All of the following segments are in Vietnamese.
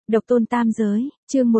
Độc tôn tam giới, chương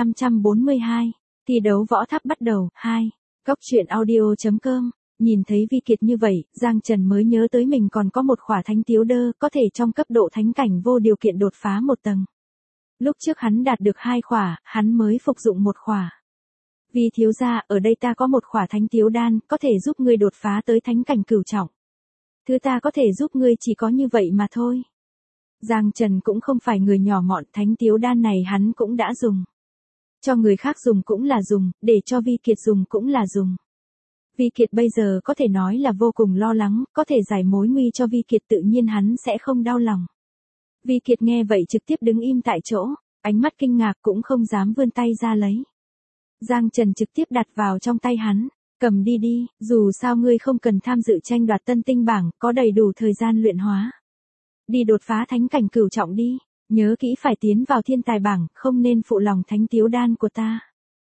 1542, thi đấu võ tháp bắt đầu, 2. Góc truyện audio.com, nhìn thấy Vi Kiệt như vậy, Giang Trần mới nhớ tới mình còn có một khỏa thánh tiếu đơ, có thể trong cấp độ thánh cảnh vô điều kiện đột phá một tầng. Lúc trước hắn đạt được 2 khỏa, hắn mới phục dụng 1 khỏa. Vi thiếu gia, ở đây ta có 1 khỏa thánh tiếu đan, có thể giúp ngươi đột phá tới thánh cảnh cửu trọng. Thứ ta có thể giúp ngươi chỉ có như vậy mà thôi. Giang Trần cũng không phải người nhỏ mọn, thánh tiếu đan này hắn cũng đã dùng. Cho người khác dùng cũng là dùng, để cho Vi Kiệt dùng cũng là dùng. Vi Kiệt bây giờ có thể nói là vô cùng lo lắng, có thể giải mối nguy cho Vi Kiệt tự nhiên hắn sẽ không đau lòng. Vi Kiệt nghe vậy trực tiếp đứng im tại chỗ, ánh mắt kinh ngạc cũng không dám vươn tay ra lấy. Giang Trần trực tiếp đặt vào trong tay hắn, cầm đi đi, dù sao ngươi không cần tham dự tranh đoạt tân tinh bảng, có đầy đủ thời gian luyện hóa. Đi đột phá thánh cảnh cửu trọng đi, nhớ kỹ phải tiến vào thiên tài bảng, không nên phụ lòng thánh tiếu đan của ta.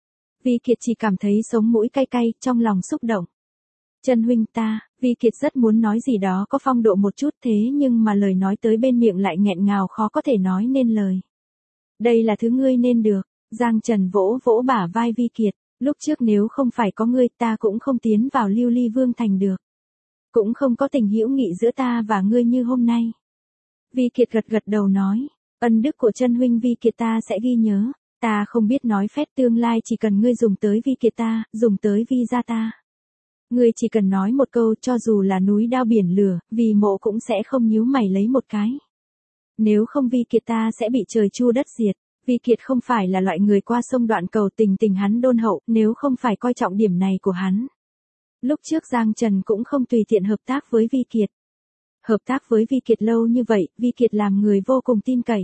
Vi Kiệt chỉ cảm thấy sống mũi cay cay, trong lòng xúc động. Trần huynh ta, Vi Kiệt rất muốn nói gì đó có phong độ một chút thế nhưng mà lời nói tới bên miệng lại nghẹn ngào khó có thể nói nên lời. Đây là thứ ngươi nên được, Giang Trần vỗ vỗ bả vai Vi Kiệt, lúc trước nếu không phải có ngươi ta cũng không tiến vào Lưu Ly Vương thành được. Cũng không có tình hữu nghị giữa ta và ngươi như hôm nay. Vi Kiệt gật gật đầu nói, ân đức của Trân huynh Vi Kiệt ta sẽ ghi nhớ, ta không biết nói phép tương lai chỉ cần ngươi dùng tới Vi Kiệt ta, dùng tới Vi gia ta. Ngươi chỉ cần nói một câu cho dù là núi đao biển lửa, vì mộ cũng sẽ không nhíu mày lấy một cái. Nếu không Vi Kiệt ta sẽ bị trời chu đất diệt, Vi Kiệt không phải là loại người qua sông đoạn cầu tình hắn đôn hậu, nếu không phải coi trọng điểm này của hắn. Lúc trước Giang Trần cũng không tùy tiện hợp tác với Vi Kiệt. Hợp tác với Vi Kiệt lâu như vậy, Vi Kiệt làm người vô cùng tin cậy.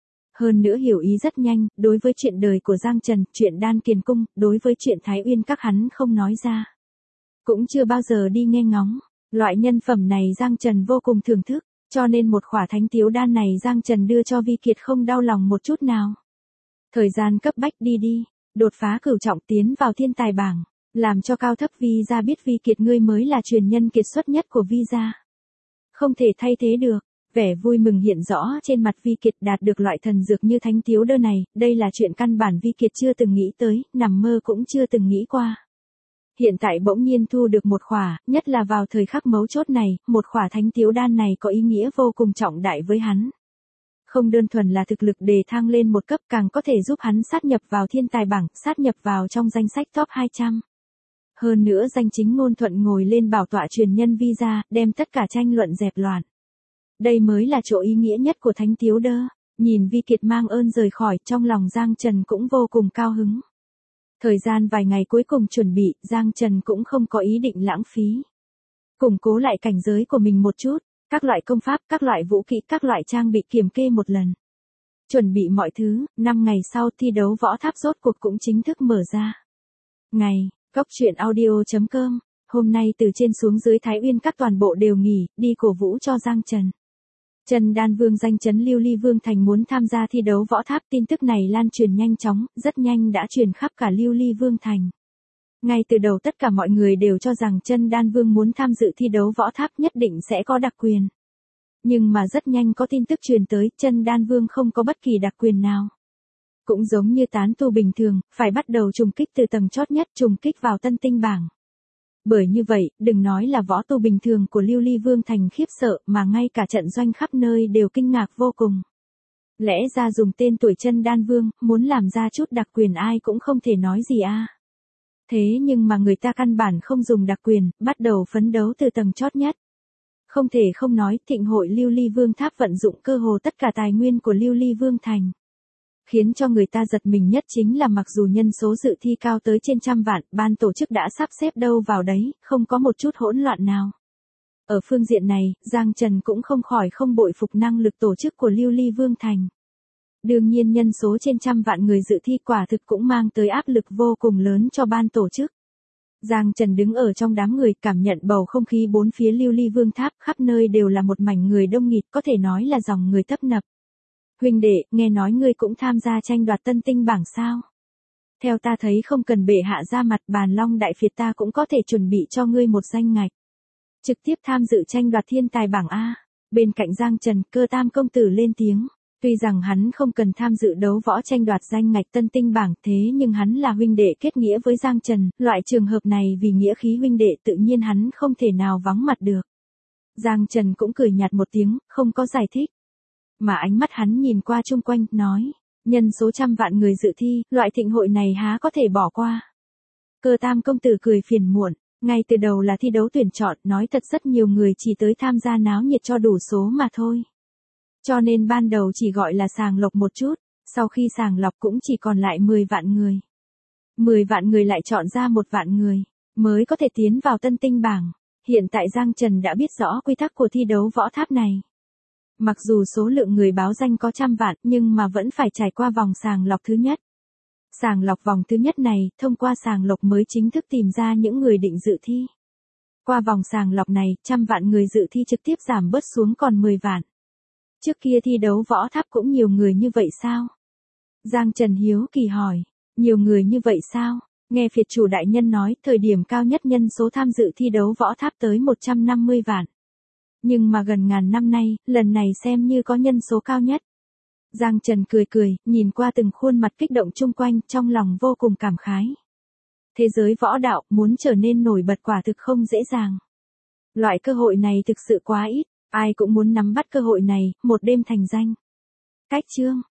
Hơn nữa hiểu ý rất nhanh, đối với chuyện đời của Giang Trần, chuyện Đan Kiền Cung, đối với chuyện Thái Uyên các hắn không nói ra. Cũng chưa bao giờ đi nghe ngóng, loại nhân phẩm này Giang Trần vô cùng thưởng thức, cho nên một khỏa thánh tiếu đan này Giang Trần đưa cho Vi Kiệt không đau lòng một chút nào. Thời gian cấp bách đi, đột phá cửu trọng tiến vào thiên tài bảng, làm cho cao thấp Vi gia biết Vi Kiệt ngươi mới là truyền nhân kiệt xuất nhất của Vi gia. Không thể thay thế được, vẻ vui mừng hiện rõ trên mặt Vi Kiệt đạt được loại thần dược như thánh tiếu đơ này, đây là chuyện căn bản Vi Kiệt chưa từng nghĩ tới, nằm mơ cũng chưa từng nghĩ qua. Hiện tại bỗng nhiên thu được một khỏa, nhất là vào thời khắc mấu chốt này, một khỏa thánh tiếu đan này có ý nghĩa vô cùng trọng đại với hắn. Không đơn thuần là thực lực đề thăng lên một cấp càng có thể giúp hắn sát nhập vào thiên tài bảng, sát nhập vào trong danh sách top 200. Hơn nữa danh chính ngôn thuận ngồi lên bảo tọa truyền nhân Vi gia, đem tất cả tranh luận dẹp loạn. Đây mới là chỗ ý nghĩa nhất của thánh tiếu đơ. Nhìn Vi Kiệt mang ơn rời khỏi, trong lòng Giang Trần cũng vô cùng cao hứng. Thời gian vài ngày cuối cùng chuẩn bị, Giang Trần cũng không có ý định lãng phí. Củng cố lại cảnh giới của mình một chút, các loại công pháp, các loại vũ kỹ, các loại trang bị kiểm kê một lần. Chuẩn bị mọi thứ, 5 ngày sau thi đấu võ tháp rốt cuộc cũng chính thức mở ra. Ngày, góc truyện audio.com, hôm nay từ trên xuống dưới Thái Uyên các toàn bộ đều nghỉ, đi cổ vũ cho Giang Trần. Trần Đan Vương danh chấn Lưu Ly Vương thành muốn tham gia thi đấu võ tháp, tin tức này lan truyền nhanh chóng, rất nhanh đã truyền khắp cả Lưu Ly Vương thành. Ngay từ đầu tất cả mọi người đều cho rằng Trần Đan Vương muốn tham dự thi đấu võ tháp nhất định sẽ có đặc quyền. Nhưng mà rất nhanh có tin tức truyền tới, Trần Đan Vương không có bất kỳ đặc quyền nào. Cũng giống như tán tu bình thường, phải bắt đầu trùng kích từ tầng chót nhất, trùng kích vào tân tinh bảng. Bởi như vậy, đừng nói là võ tu bình thường của Lưu Ly Vương thành khiếp sợ, mà ngay cả trận doanh khắp nơi đều kinh ngạc vô cùng. Lẽ ra dùng tên tuổi Trần Đan Vương, muốn làm ra chút đặc quyền ai cũng không thể nói gì a. Thế nhưng mà người ta căn bản không dùng đặc quyền, bắt đầu phấn đấu từ tầng chót nhất. Không thể không nói, thịnh hội Lưu Ly Vương tháp vận dụng cơ hồ tất cả tài nguyên của Lưu Ly Vương thành. Khiến cho người ta giật mình nhất chính là mặc dù nhân số dự thi cao tới trên 100 vạn, ban tổ chức đã sắp xếp đâu vào đấy, không có một chút hỗn loạn nào. Ở phương diện này, Giang Trần cũng không khỏi không bội phục năng lực tổ chức của Lưu Ly Vương thành. Đương nhiên nhân số trên 100 vạn người dự thi quả thực cũng mang tới áp lực vô cùng lớn cho ban tổ chức. Giang Trần đứng ở trong đám người cảm nhận bầu không khí bốn phía Lưu Ly Vương tháp, khắp nơi đều là một mảnh người đông nghịt, có thể nói là dòng người tấp nập. Huynh đệ, nghe nói ngươi cũng tham gia tranh đoạt tân tinh bảng sao? Theo ta thấy không cần bệ hạ ra mặt, Bàn Long Đại Phiệt ta cũng có thể chuẩn bị cho ngươi một danh ngạch. Trực tiếp tham dự tranh đoạt thiên tài bảng A. Bên cạnh Giang Trần, Cơ Tam công tử lên tiếng. Tuy rằng hắn không cần tham dự đấu võ tranh đoạt danh ngạch tân tinh bảng thế nhưng hắn là huynh đệ kết nghĩa với Giang Trần, loại trường hợp này vì nghĩa khí huynh đệ tự nhiên hắn không thể nào vắng mặt được. Giang Trần cũng cười nhạt một tiếng, không có giải thích. Mà ánh mắt hắn nhìn qua chung quanh, nói, nhân số trăm vạn người dự thi, loại thịnh hội này há có thể bỏ qua. Cơ Tam công tử cười phiền muộn, ngay từ đầu là thi đấu tuyển chọn, nói thật rất nhiều người chỉ tới tham gia náo nhiệt cho đủ số mà thôi. Cho nên ban đầu chỉ gọi là sàng lọc một chút, sau khi sàng lọc cũng chỉ còn lại 10 vạn người. 10 vạn người lại chọn ra 1 vạn người, mới có thể tiến vào tân tinh bảng. Hiện tại Giang Trần đã biết rõ quy tắc của thi đấu võ tháp này. Mặc dù số lượng người báo danh có trăm vạn nhưng mà vẫn phải trải qua vòng sàng lọc thứ nhất. Sàng lọc vòng thứ nhất này, thông qua sàng lọc mới chính thức tìm ra những người định dự thi. Qua vòng sàng lọc này, trăm vạn người dự thi trực tiếp giảm bớt xuống còn 10 vạn. Trước kia thi đấu võ tháp cũng nhiều người như vậy sao? Giang Trần hiếu kỳ hỏi, nhiều người như vậy sao? Nghe phiệt chủ đại nhân nói, thời điểm cao nhất nhân số tham dự thi đấu võ tháp tới 150 vạn. Nhưng mà gần ngàn năm nay, lần này xem như có nhân số cao nhất. Giang Trần cười cười, nhìn qua từng khuôn mặt kích động chung quanh, trong lòng vô cùng cảm khái. Thế giới võ đạo, muốn trở nên nổi bật quả thực không dễ dàng. Loại cơ hội này thực sự quá ít, ai cũng muốn nắm bắt cơ hội này, một đêm thành danh. Cách chương